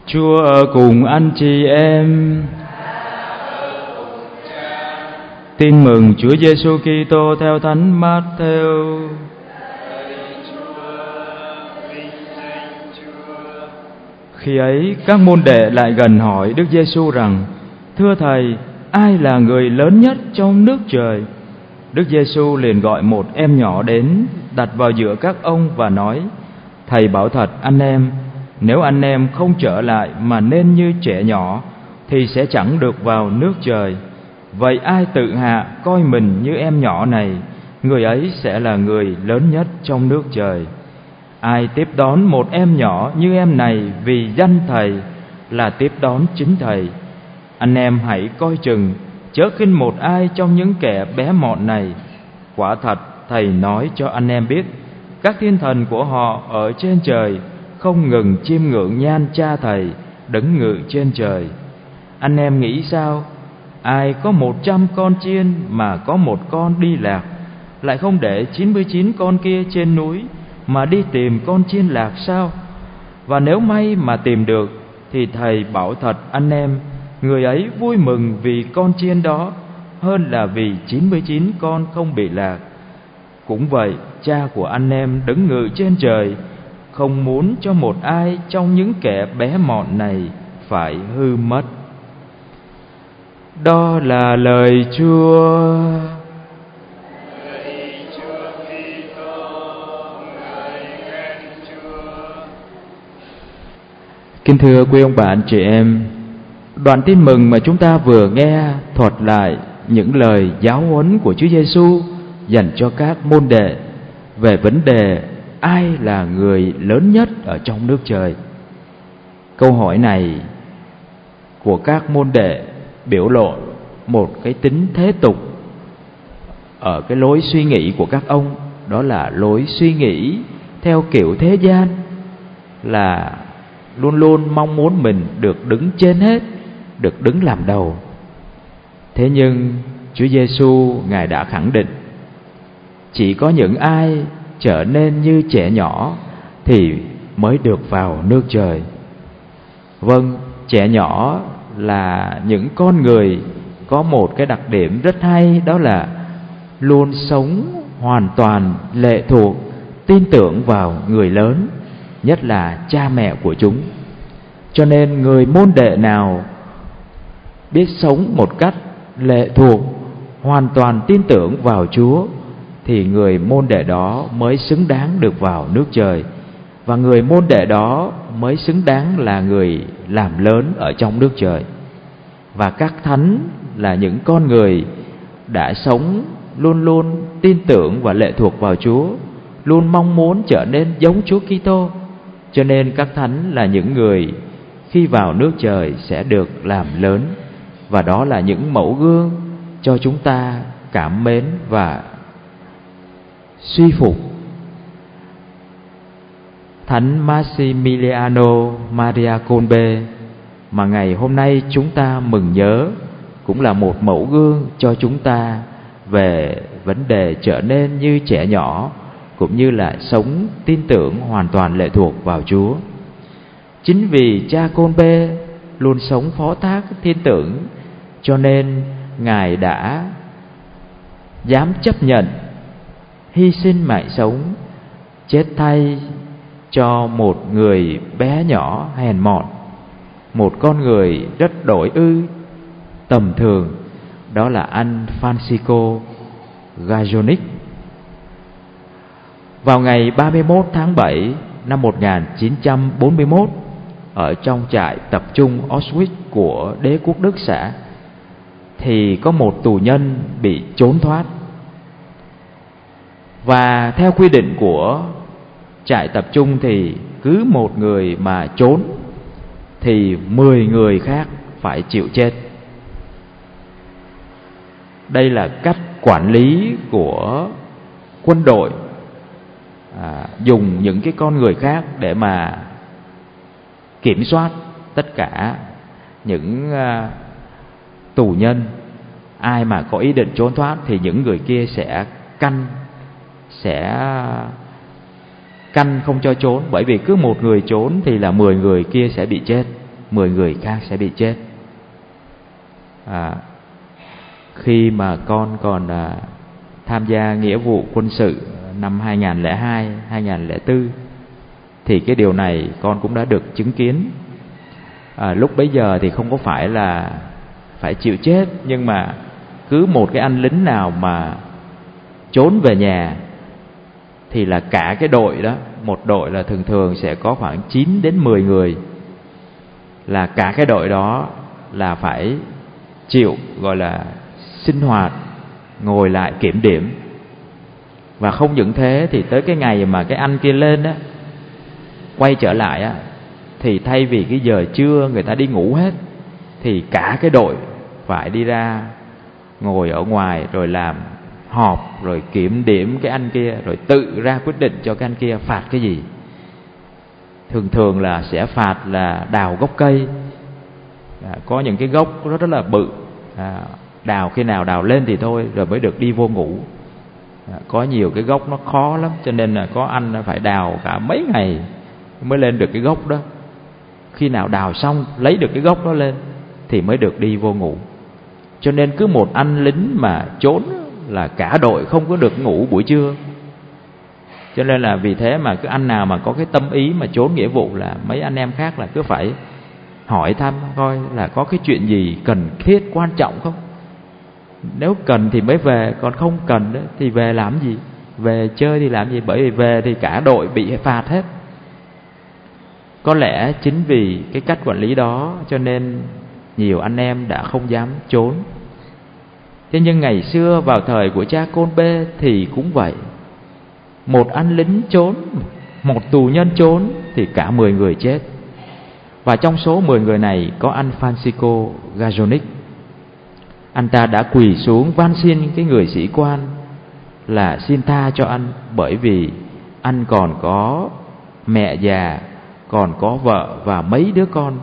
Chúa ở cùng anh chị em. Tin mừng Chúa Giêsu Kitô theo Thánh Mát-thêu. Khi ấy các môn đệ lại gần hỏi Đức Giêsu rằng: Thưa Thầy, ai là người lớn nhất trong nước trời? Đức Giêsu liền gọi một em nhỏ đến, đặt vào giữa các ông và nói: Thầy bảo thật anh em, nếu anh em không trở lại mà nên như trẻ nhỏ, thì sẽ chẳng được vào nước trời. Vậy ai tự hạ coi mình như em nhỏ này, người ấy sẽ là người lớn nhất trong nước trời. Ai tiếp đón một em nhỏ như em này vì danh Thầy, là tiếp đón chính Thầy. Anh em hãy coi chừng, chớ khinh một ai trong những kẻ bé mọn này. Quả thật Thầy nói cho anh em biết, các thiên thần của họ ở trên trời không ngừng chiêm ngưỡng nhan Cha Thầy đứng ngự trên trời. Anh em nghĩ sao? Ai có 100 con chiên mà có một con đi lạc, lại không để 99 con kia trên núi mà đi tìm con chiên lạc sao? Và nếu may mà tìm được, thì Thầy bảo thật anh em, người ấy vui mừng vì con chiên đó hơn là vì 99 con không bị lạc. Cũng vậy, Cha của anh em đứng ngự trên trời không muốn cho một ai trong những kẻ bé mọn này phải hư mất. Đó là lời Chúa. Kính thưa quý ông bà anh chị em, đoạn tin mừng mà chúng ta vừa nghe thuật lại những lời giáo huấn của Chúa Giêsu dành cho các môn đệ về vấn đề ai là người lớn nhất ở trong nước trời. Câu hỏi này của các môn đệ biểu lộ một cái tính thế tục ở cái lối suy nghĩ của các ông, đó là lối suy nghĩ theo kiểu thế gian, là luôn luôn mong muốn mình được đứng trên hết, được đứng làm đầu. Thế nhưng Chúa Giêsu Ngài đã khẳng định, chỉ có những ai trở nên như trẻ nhỏ thì mới được vào nước trời. Vâng, trẻ nhỏ là những con người có một cái đặc điểm rất hay, đó là luôn sống hoàn toàn lệ thuộc, tin tưởng vào người lớn, nhất là cha mẹ của chúng. Cho nên người môn đệ nào biết sống một cách lệ thuộc, hoàn toàn tin tưởng vào Chúa, thì người môn đệ đó mới xứng đáng được vào nước trời. Và người môn đệ đó mới xứng đáng là người làm lớn ở trong nước trời. Và các thánh là những con người đã sống luôn luôn tin tưởng và lệ thuộc vào Chúa, luôn mong muốn trở nên giống Chúa Kitô. Cho nên các thánh là những người khi vào nước trời sẽ được làm lớn. Và đó là những mẫu gương cho chúng ta cảm mến và suy phục. Thánh Massimiliano Maria Kolbe mà ngày hôm nay chúng ta mừng nhớ cũng là một mẫu gương cho chúng ta về vấn đề trở nên như trẻ nhỏ, cũng như là sống tin tưởng hoàn toàn lệ thuộc vào Chúa. Chính vì cha Kolbe luôn sống phó thác tin tưởng, cho nên Ngài đã dám chấp nhận hy sinh mạng sống, chết thay cho một người bé nhỏ hèn mọn, một con người rất đổi ư, tầm thường, đó là anh Francisco Gajonic. Vào ngày 31 tháng 7 năm 1941, ở trong trại tập trung Auschwitz của đế quốc Đức xã, thì có một tù nhân bị trốn thoát. Và theo quy định của trại tập trung thì cứ một người mà trốn thì 10 người khác phải chịu chết. Đây là cách quản lý của quân đội, dùng những cái con người khác để mà kiểm soát tất cả những tù nhân. Ai mà có ý định trốn thoát thì những người kia sẽ canh không cho trốn, bởi vì cứ một người trốn thì là 10 người kia sẽ bị chết. 10 người khác sẽ bị chết. Khi mà con còn tham gia nghĩa vụ quân sự năm 2002, 2004 thì cái điều này con cũng đã được chứng kiến. Lúc bấy giờ thì không có phải là phải chịu chết, nhưng mà cứ một cái anh lính nào mà trốn về nhà thì là cả cái đội đó, một đội là thường thường sẽ có khoảng 9 đến 10 người, là cả cái đội đó là phải chịu gọi là sinh hoạt, ngồi lại kiểm điểm. Và không những thế thì tới cái ngày mà cái anh kia lên á, quay trở lại á, thì thay vì cái giờ trưa người ta đi ngủ hết, thì cả cái đội phải đi ra ngồi ở ngoài rồi làm họp, rồi kiểm điểm cái anh kia, rồi tự ra quyết định cho cái anh kia phạt cái gì. Thường thường là sẽ phạt là đào gốc cây. Có những cái gốc rất là bự, đào khi nào đào lên thì thôi, rồi mới được đi vô ngủ. Có nhiều cái gốc nó khó lắm, cho nên là có anh phải đào cả mấy ngày mới lên được cái gốc đó. Khi nào đào xong lấy được cái gốc đó lên thì mới được đi vô ngủ. Cho nên cứ một anh lính mà trốn là cả đội không có được ngủ buổi trưa. Cho nên là vì thế mà cứ anh nào mà có cái tâm ý mà trốn nghĩa vụ là mấy anh em khác là cứ phải hỏi thăm coi là có cái chuyện gì cần thiết quan trọng không. Nếu cần thì mới về, còn không cần đó, thì về làm gì? Về chơi thì làm gì? Bởi vì về thì cả đội bị phạt hết. Có lẽ chính vì cái cách quản lý đó cho nên nhiều anh em đã không dám trốn. Thế nhưng ngày xưa vào thời của cha Côn Bê thì cũng vậy. Một anh lính trốn, một tù nhân trốn thì cả 10 người chết. Và trong số 10 người này có anh Francisco Gajonic. Anh ta đã quỳ xuống van xin cái người sĩ quan là xin tha cho anh, bởi vì anh còn có mẹ già, còn có vợ và mấy đứa con.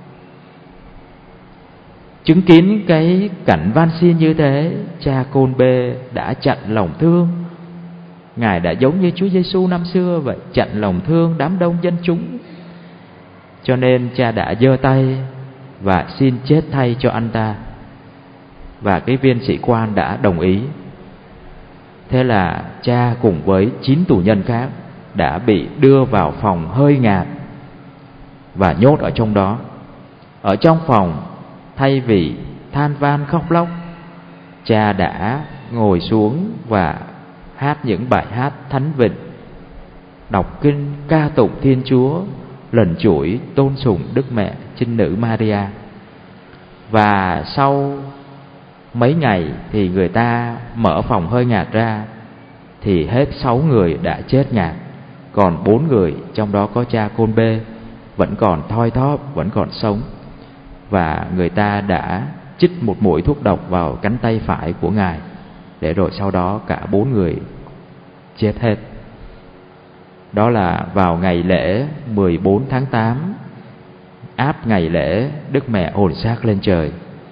Chứng kiến cái cảnh van xin như thế, cha Côn Bê đã chặn lòng thương. Ngài đã giống như Chúa Giêsu năm xưa vậy, chặn lòng thương đám đông dân chúng. Cho nên cha đã giơ tay và xin chết thay cho anh ta. Và cái viên sĩ quan đã đồng ý. Thế là cha cùng với 9 tù nhân khác đã bị đưa vào phòng hơi ngạt và nhốt ở trong đó. Ở trong phòng, thay vì than van khóc lóc, cha đã ngồi xuống và hát những bài hát thánh vịnh, đọc kinh ca tụng Thiên Chúa, lần chuỗi tôn sùng Đức Mẹ Trinh Nữ Maria. Và sau mấy ngày thì người ta mở phòng hơi ngạt ra, thì hết 6 người đã chết ngạt, còn 4 người, trong đó có cha Côn Bê, vẫn còn thoi thóp, vẫn còn sống. Và người ta đã chích một mũi thuốc độc vào cánh tay phải của ngài, để rồi sau đó cả 4 người chết hết. Đó là vào ngày lễ 14 tháng 8, áp ngày lễ Đức Mẹ hồn xác lên trời.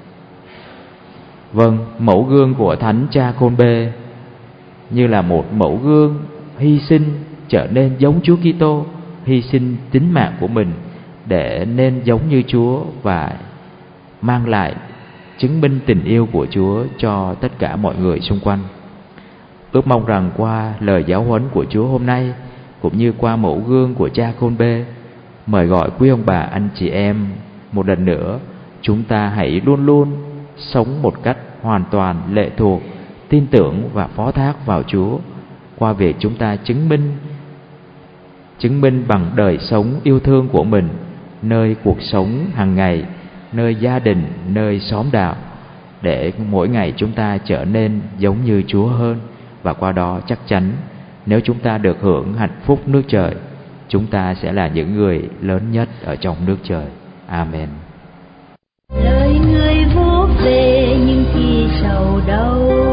Vâng, mẫu gương của Thánh cha Côn Bê như là một mẫu gương hy sinh, trở nên giống Chúa Kitô, hy sinh tính mạng của mình để nên giống như Chúa và mang lại chứng minh tình yêu của Chúa cho tất cả mọi người xung quanh. Ước mong rằng qua lời giáo huấn của Chúa hôm nay, cũng như qua mẫu gương của cha Côn Bê, mời gọi quý ông bà anh chị em một lần nữa, chúng ta hãy luôn luôn sống một cách hoàn toàn lệ thuộc, tin tưởng và phó thác vào Chúa, qua việc chúng ta chứng minh bằng đời sống yêu thương của mình, nơi cuộc sống hàng ngày, nơi gia đình, nơi xóm đạo, để mỗi ngày chúng ta trở nên giống như Chúa hơn. Và qua đó chắc chắn nếu chúng ta được hưởng hạnh phúc nước trời, chúng ta sẽ là những người lớn nhất ở trong nước trời. Amen. Lời người vỗ về những khi sầu đau,